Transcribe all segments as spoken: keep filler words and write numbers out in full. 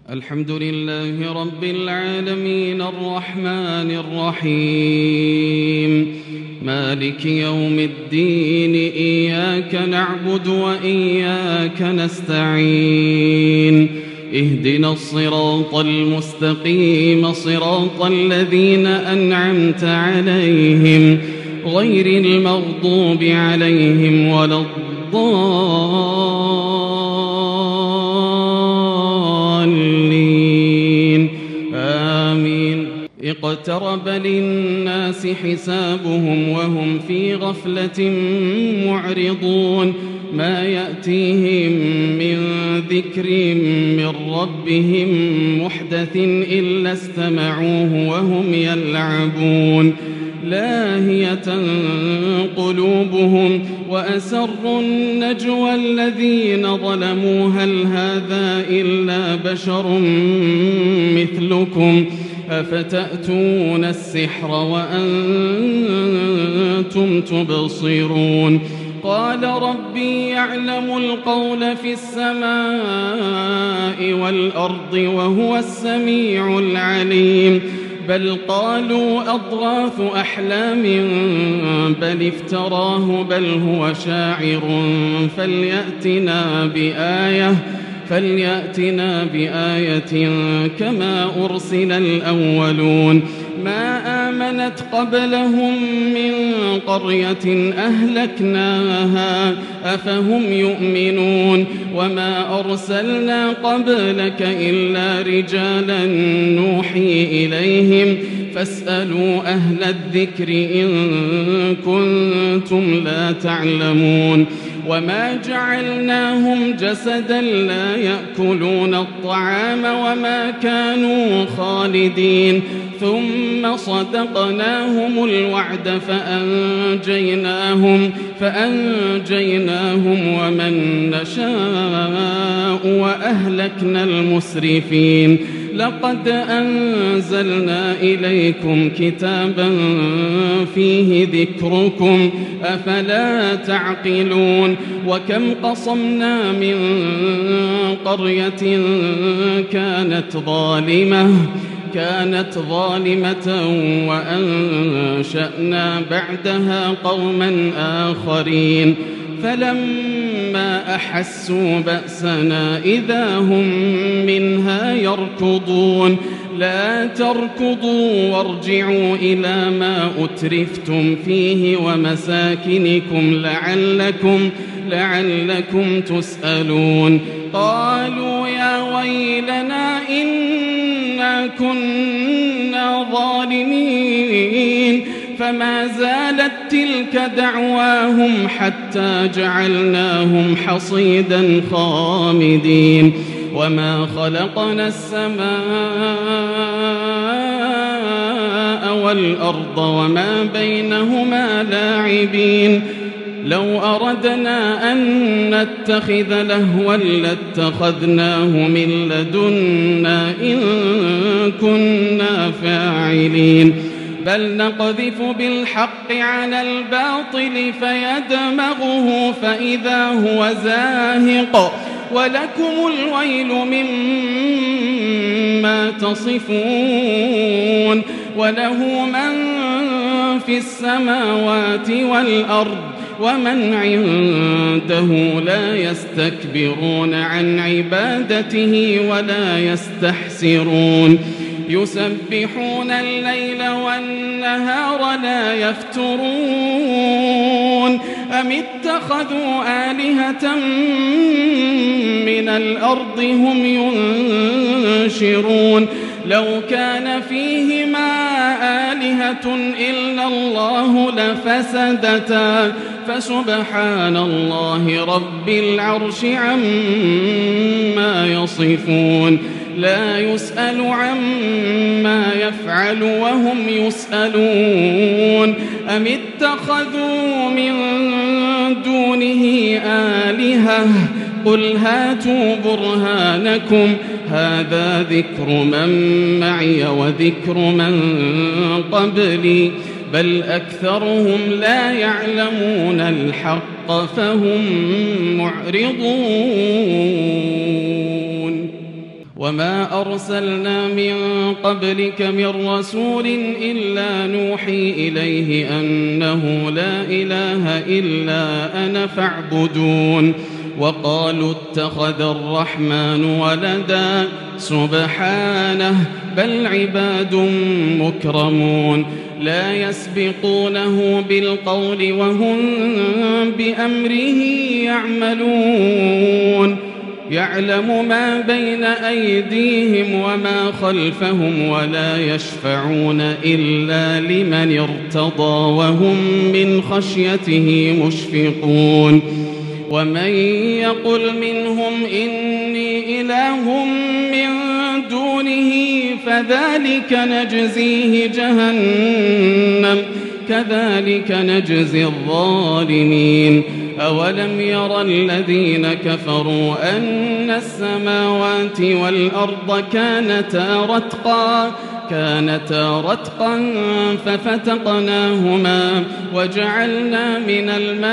الحمد لله رب العالمين الرحمن الرحيم مالك يوم الدين إياك نعبد وإياك نستعين اهدنا الصراط المستقيم صراط الذين أنعمت عليهم غير المغضوب عليهم ولا الضالين آمين. اقترب للناس حسابهم وهم في غفلة معرضون ما يأتيهم من ذكر من ربهم محدث إلا استمعوه وهم يلعبون لاهية قلوبهم وأسروا النجوى الذين ظلموا هل هذا إلا بشر مثلكم أفتأتون السحر وأنتم تبصرون قال ربي يعلم القول في السماء والأرض وهو السميع العليم بل قالوا أضغاث أحلام بل افتراه بل هو شاعر فليأتنا بآية فليأتنا بآية كما أرسل الأولون ما آمنت قبلهم من قرية أهلكناها أفهم يؤمنون وما أرسلنا قبلك إلا رجالا نوحي إليهم فاسألوا أهل الذكر إن كنتم لا تعلمون وما جعلناهم جسدا لا يأكلون الطعام وما كانوا خالدين ثم صدقناهم الوعد فأنجيناهم فأنجيناهم ومن نشاء وأهلكنا المسرفين لقد أنزلنا إليكم كتابا فيه ذكركم أفلا تعقلون وكم قصمنا من قرية كانت ظالمة كانت ظالمة وأنشأنا بعدها قوما آخرين فلما أحسوا بأسنا إذا هم منها يركضون لا تركضوا وارجعوا إلى ما أترفتم فيه ومساكنكم لعلكم لعلكم تسألون قالوا يا ويلنا إنا كنا ظالمين فما زالت تلك دعواهم حتى جعلناهم حصيدا خامدين وما خلقنا السماء والأرض وما بينهما لاعبين لو أردنا أن نتخذ لهوا لاتخذناه من لدنا إن كنا فاعلين بل نقذف بالحق على الباطل فيدمغه فإذا هو زاهق ولكم الويل مما تصفون وله من في السماوات والأرض ومن عنده لا يستكبرون عن عبادته ولا يستحسرون يسبحون الليل والنهار لا يفترون أم اتخذوا آلهة من الأرض هم ينشرون لو كان فيهما آلهة إلا الله لفسدتا فسبحان الله رب العرش عما يصفون لا يسأل عما يفعل وهم يسألون أم اتخذوا من دونه آلهة قل هاتوا برهانكم هذا ذكر من معي وذكر من قبلي بل أكثرهم لا يعلمون الحق فهم معرضون وما أرسلنا من قبلك من رسول إلا نوحي إليه أنه لا إله إلا أنا فاعبدون وقالوا اتخذ الرحمن ولدا سبحانه بل عباد مكرمون لا يسبقونه بالقول وهم بأمره يعملون يعلم ما بين أيديهم وما خلفهم ولا يشفعون إلا لمن ارتضى وهم من خشيته مشفقون ومن يقل منهم إني إله من دونه فذلك نجزيه جهنم كذلك نجزي الظالمين أولم ير الذين كفروا أن السماوات والأرض كانتا رتقا كانتا رتقا ففتقناهما وجعلنا من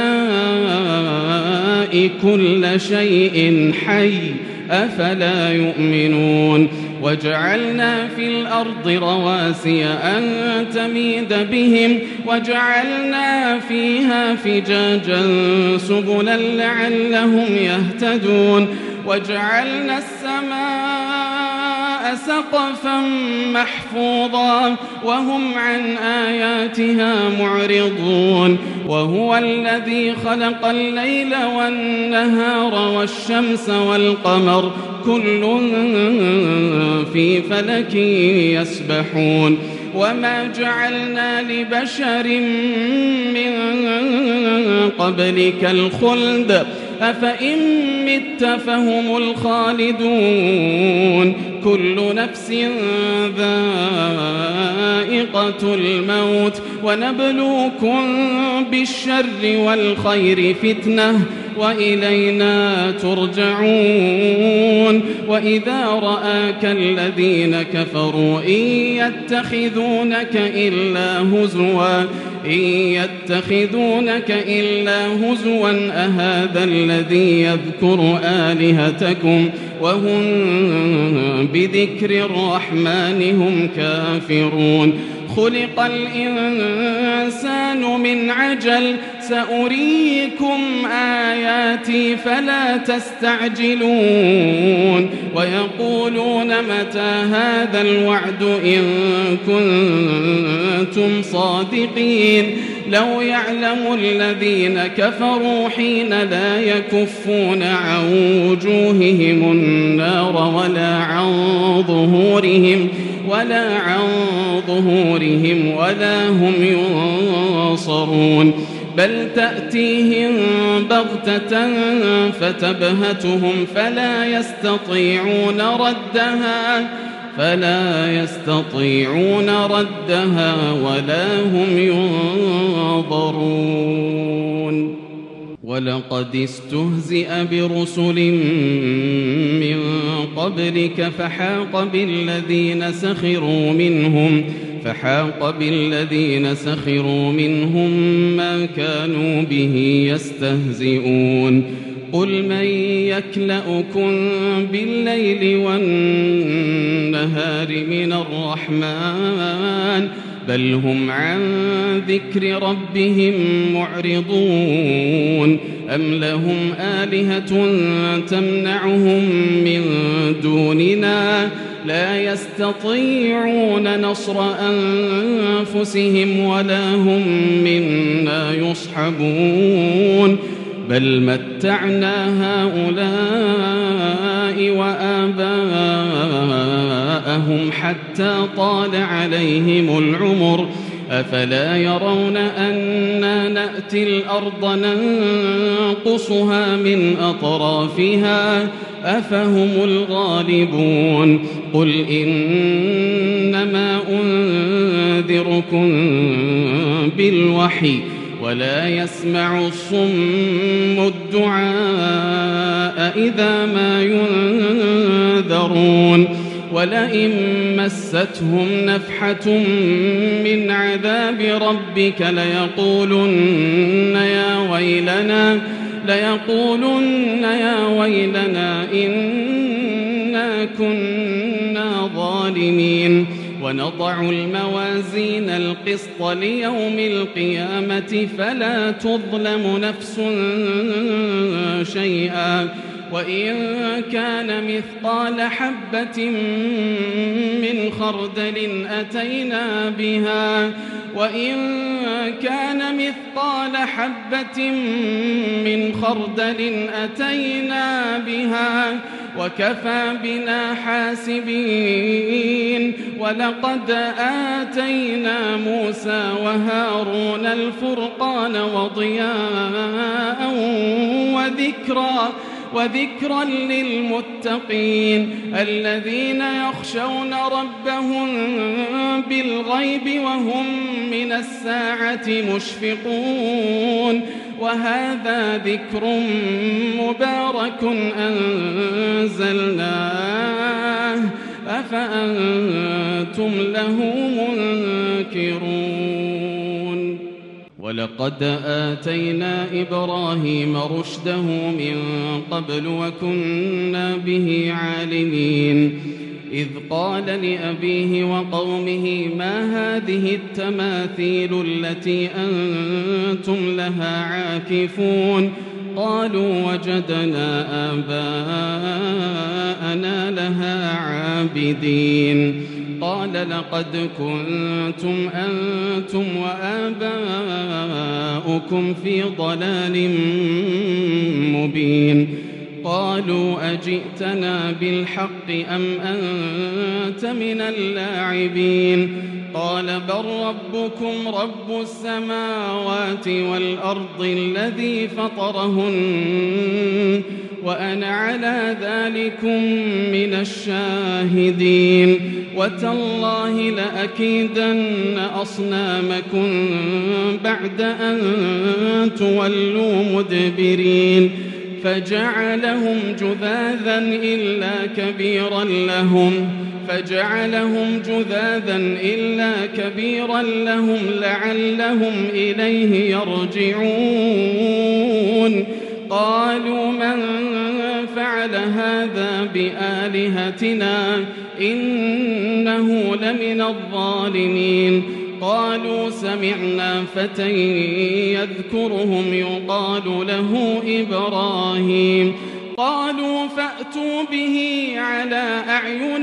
الماء كل شيء حي أفلا يؤمنون وجعلنا في الأرض رواسي أن تميد بهم وجعلنا فيها فجاجا سبلا لعلهم يهتدون وجعلنا السماء سقفا محفوظا وهم عن آياتها معرضون وهو الذي خلق الليل والنهار والشمس والقمر كل في فلك يسبحون وما جعلنا لبشر من قبلك الخلد أفإن مت فهم الخالدون كل نفس ذائقة الموت ونبلوكم بالشر والخير فتنة وإلينا ترجعون وإذا رآك الذين كفروا إن يتخذونك إلا هزوا إن يتخذونك إلا هزوا أهذا الذي يذكر آلهتكم وهم بذكر الرحمن هم كافرون خلق الإنسان من عجل سأريكم آياتي فلا تستعجلون ويقولون متى هذا الوعد إن كنتم صادقين لو يعلم الذين كفروا حين لا يكفون عن وجوههم النار ولا عن ظهورهم ولا عن ظهورهم ولا هم ينصرون بل تأتيهم بغتة فتبهتهم فلا يستطيعون ردها فلا يستطيعون ردها ولا هم ينظرون ولقد استهزئ برسل من قبلك فحاق بالذين سخروا منهم فحاق بالذين سخروا منهم ما كانوا به يستهزئون قل من يكلؤكم بالليل والنهار من الرحمن بل هم عن ذكر ربهم معرضون أم لهم آلهة تمنعهم من دوننا لا يستطيعون نصر أنفسهم ولا هم منا يصحبون بل متعنا هؤلاء وآباءهم حتى طال عليهم العمر أفلا يرون أنا نأتي الأرض ننقصها من أطرافها أفهم الغالبون قل إنما أنذركم بالوحي ولا يسمع الصم الدعاء إذا ما ينذرون ولئن مستهم نفحة من عذاب ربك ليقولن يا ويلنا ليقولن يا ويلنا إنا ما كنا ظالمين ونضع الموازين القسط ليوم القيامة فلا تظلم نفس شيئا وإن كان مثقال حبة من خردل أتينا بها وإن كان مثقال حبة من خردل أتينا بها وكفى بنا حاسبين ولقد آتينا موسى وهارون الفرقان وضياء وذكرا وذكرا للمتقين الذين يخشون ربهم بالغيب وهم من الساعة مشفقون وهذا ذكر مبارك أنزلناه أفأنتم له منكرون ولقد آتينا إبراهيم رشده من قبل وكنا به عالمين إذ قال لأبيه وقومه ما هذه التماثيل التي أنتم لها عاكفون قالوا وجدنا آباءنا لها عابدين قال لقد كنتم أنتم وآباؤكم في ضلال مبين قالوا أجئتنا بالحق أم أنت من اللاعبين قال بل ربكم رب السماوات والأرض الذي فطرهن وأنا على ذلكم من الشاهدين وتالله لأكيدن أصنامكم بعد أن تولوا مدبرين فجعلهم جذاذا إلا كبيرا لهم فجعلهم جذاذا إلا كبيرا لهم لعلهم إليه يرجعون قالوا من فعل هذا بآلهتنا إنه لمن الظالمين قالوا سمعنا فتى يذكرهم يقال له إبراهيم قالوا فأتوا به على أعين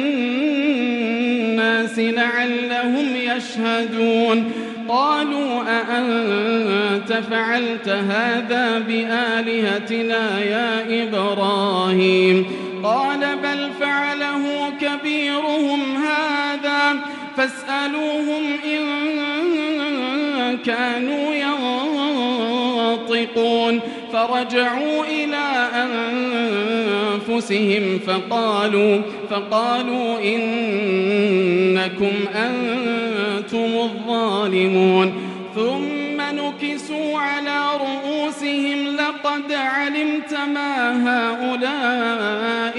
الناس لعلهم يشهدون قالوا أأنت فعلت هذا بآلهتنا يا إبراهيم قال بل فعله كبيرهم هذا فاسألوهم إن كانوا ينطقون فرجعوا إلى أنفسهم فقالوا فقالوا إنكم أنتم الظالمون ثم نكسوا على رؤوسهم لقد علمت ما هؤلاء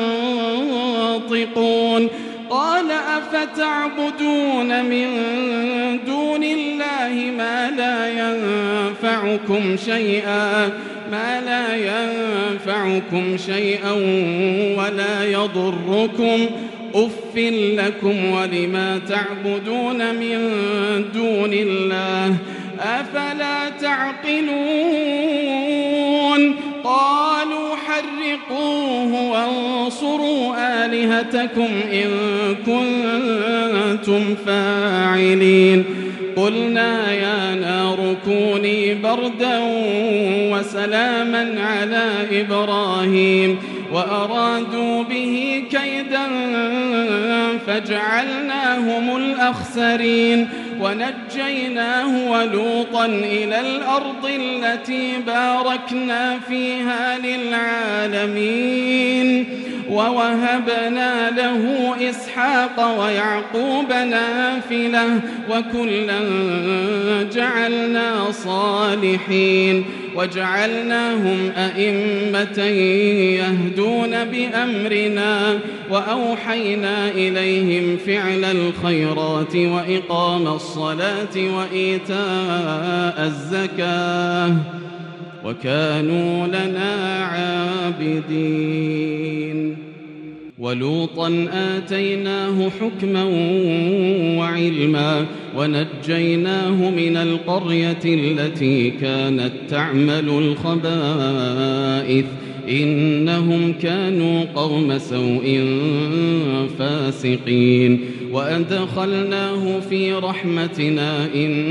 ينطقون قال أفتعبدون من دون الله ما لا ينفعكم شيئا ما لا ينفعكم شيئا ولا يضركم أف لكم ولما تعبدون من دون الله أفلا تعقلون قالوا حرقوه وانصروا آلهتكم إن كنتم فاعلين قلنا يا نار كوني بردا وسلاما على إبراهيم وأرادوا به كيدا فجعلناهم الأخسرين ونجيناه ولوطا إلى الأرض التي باركنا فيها للعالمين ووهبنا له إسحاق ويعقوب نافلة وكلا جعلنا صالحين وجعلناهم أئمة يهدون بأمرنا وأوحينا إليهم فعل الخيرات وإقام الصلاة وإيتاء الزكاة وكانوا لنا عابدين ولوطا آتيناه حكما وعلما ونجيناه من القرية التي كانت تعمل الخبائث إنهم كانوا قوم سوء فاسقين وأدخلناه في رحمتنا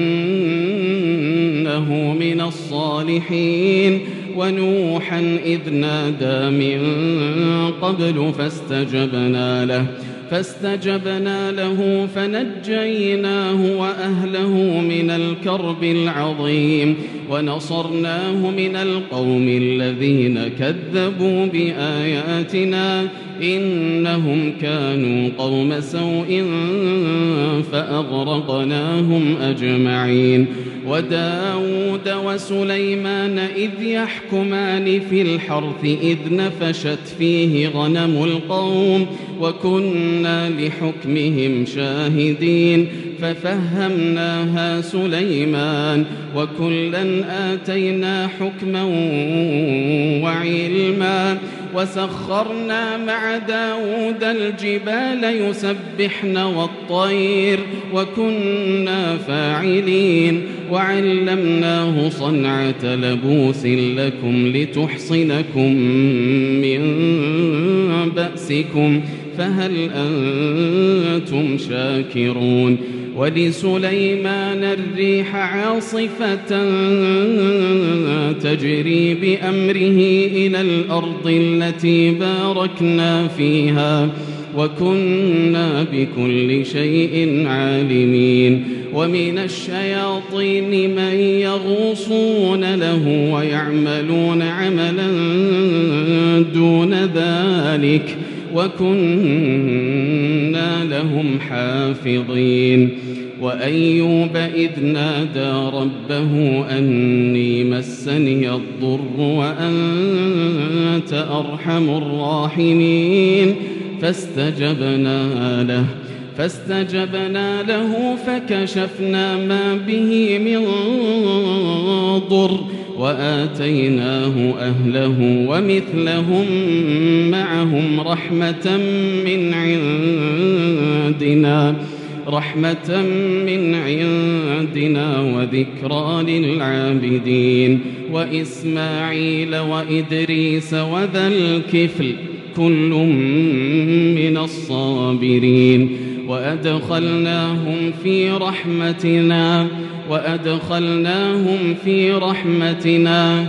إنه من الصالحين ونوحا إذ نادى من قبل فاستجبنا له فاستجبنا له فنجيناه وأهله من الكرب العظيم ونصرناه من القوم الذين كذبوا بآياتنا إنهم كانوا قوم سوء فأغرقناهم أجمعين وداود وسليمان إذ يحكمان في الحرث إذ نفشت فيه غنم القوم وكنا لحكمهم شاهدين ففهمناها سليمان وكلا آتينا حكما وعلما وسخرنا مع داود الجبال يسبحن والطير وكنا فاعلين وعلمناه صنعة لبوس لكم لتحصنكم من بأسكم فهل أنتم شاكرون ولسليمان الريح عاصفة تجري بأمره إلى الأرض التي باركنا فيها وكنا بكل شيء عالمين ومن الشياطين من يغوصون له ويعملون عملا دون ذلك وكنا لهم حافظين وأيوب إذ نادى ربه أني مسني الضر وأنت أرحم الراحمين فاستجبنا له فاستجبنا له فكشفنا ما به من ضر وآتيناه أهله ومثلهم معهم رحمة من عندنا رحمة من عندنا وذكرى للعابدين وإسماعيل وإدريس وذا الكفل كل من الصابرين وأدخلناهم في رحمتنا وأدخلناهم في رحمتنا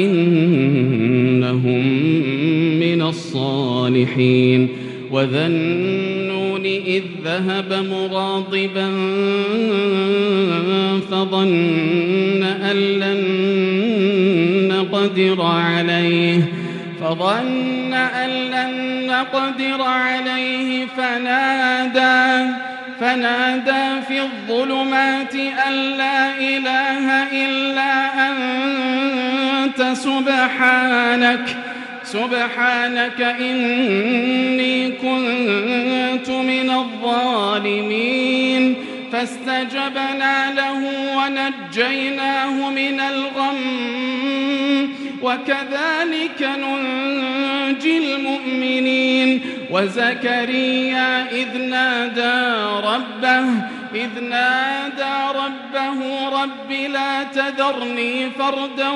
إنهم من الصالحين وذا النون إذ ذهب مغاضبا فظن أن لن نقدر عليه فظن أن لن نقدر عليه فنادى فنادى في الظلمات أن لا إله إلا أنت سبحانك سبحانك إني كنت من الظالمين فاستجبنا له ونجيناه من الغم وكذلك ننجي المؤمنين وزكريا إذ نادى ربه إذ نادى ربه رب لا تذرني فردا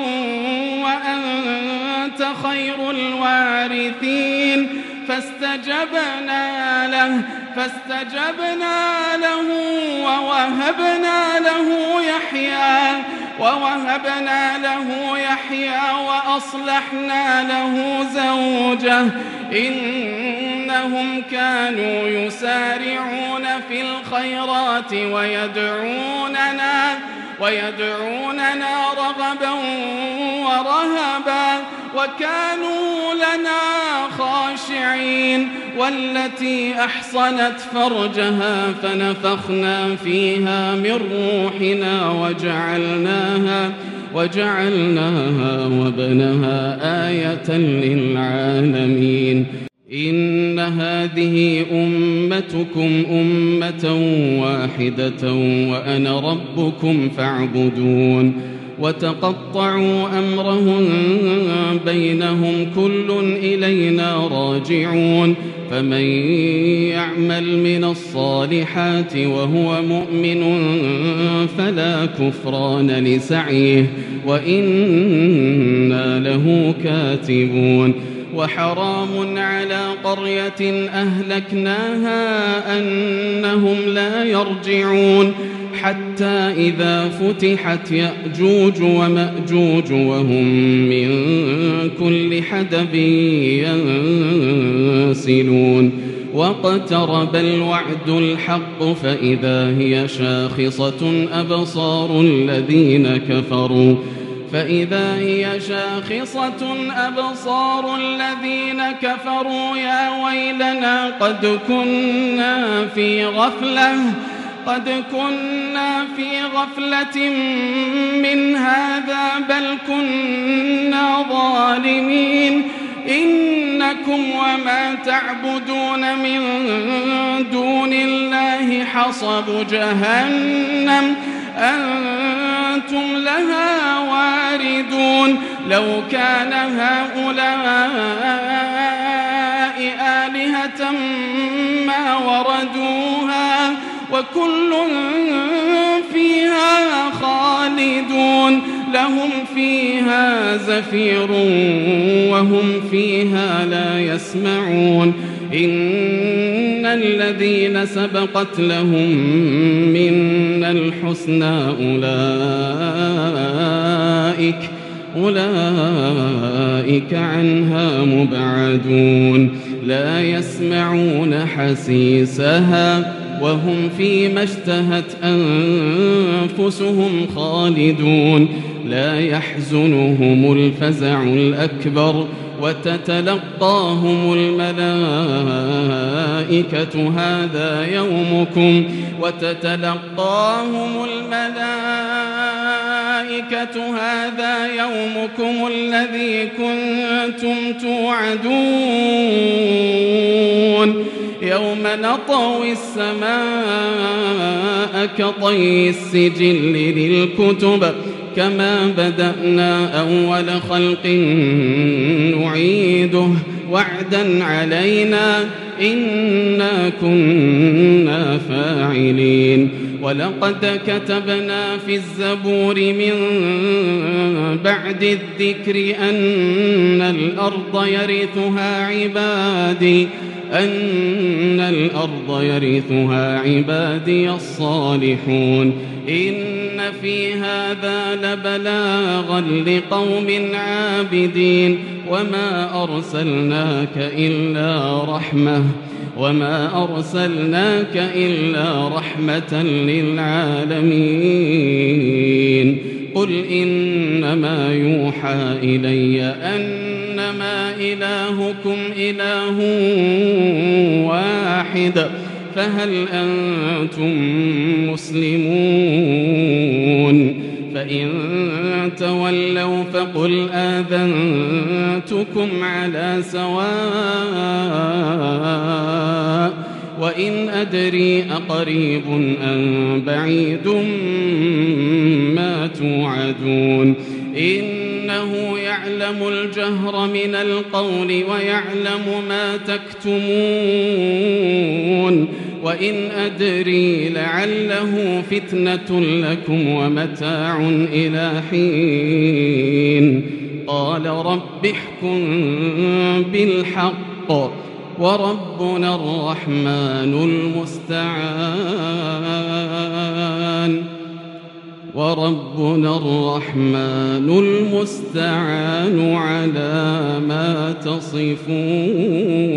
وأنت خير الوارثين فاستجبنا له فاستجبنا له ووهبنا له يحيى ووهبنا له يحيى وأصلحنا له زوجه إنهم كانوا يسارعون في الخيرات ويدعوننا ويدعوننا رغبا ورهبا وكانوا لنا خاشعين والتي أحصنت فرجها فنفخنا فيها من روحنا وجعلناها وجعلناها وابنها آية للعالمين إن هذه أمتكم أمة واحدة وأنا ربكم فاعبدون وتقطعوا أمرهم بينهم كل إلينا راجعون فمن يعمل من الصالحات وهو مؤمن فلا كفران لسعيه وإنا له كاتبون وحرام على قرية أهلكناها أنهم لا يرجعون حتى إذا فتحت يأجوج ومأجوج وهم من كل حدب ينسلون واقترب الوعد الحق فإذا هي شاخصة أبصار الذين كفروا فإذا هي شاخصة أبصار الذين كفروا يا ويلنا قد كنا في غفلة قد كنا في غفلة من هذا بل كنا ظالمين إنكم وما تعبدون من دون الله حصب جهنم أنتم لها واردون لو كان هؤلاء آلهة ما وردوها وكل فيها خالدون لهم فيها زفير وهم فيها لا يسمعون إن الذين سبقت لهم منا الحسنى أولئك أولئك عنها مبعدون لا يسمعون حسيسها وهم فيما اشتهت أنفسهم خالدون لا يحزنهم الفزع الأكبر وتتلقاهم الملائكة هذا يومكم وتتلقاهم الملائكة هذا يومكم الذي كنتم توعدون يوم نطوي السماء كطي السجل للكتب كما بدأنا أول خلق نعيده وعدا علينا إنا كنا فاعلين ولقد كتبنا في الزبور من بعد الذكر أن الأرض يرثها عبادي أن الأرض يرثها عبادي الصالحون إن في هذا لبلاغا لقوم عابدين وما أرسلناك إلا رحمة وما أرسلناك إلا رحمة للعالمين قل إنما يوحى إلي أنما إلهكم إله واحد فهل أنتم مسلمون فإن تولوا فقل آذنتكم على سواء وإن أدري أقريب أم بعيد ما توعدون إنه يعلم الجهر من القول ويعلم ما تكتمون وإن أدري لعله فتنة لكم ومتاع إلى حين قال رب احكم بالحق وربنا الرحمن المستعان وربنا الرحمن المستعان على ما تصفون.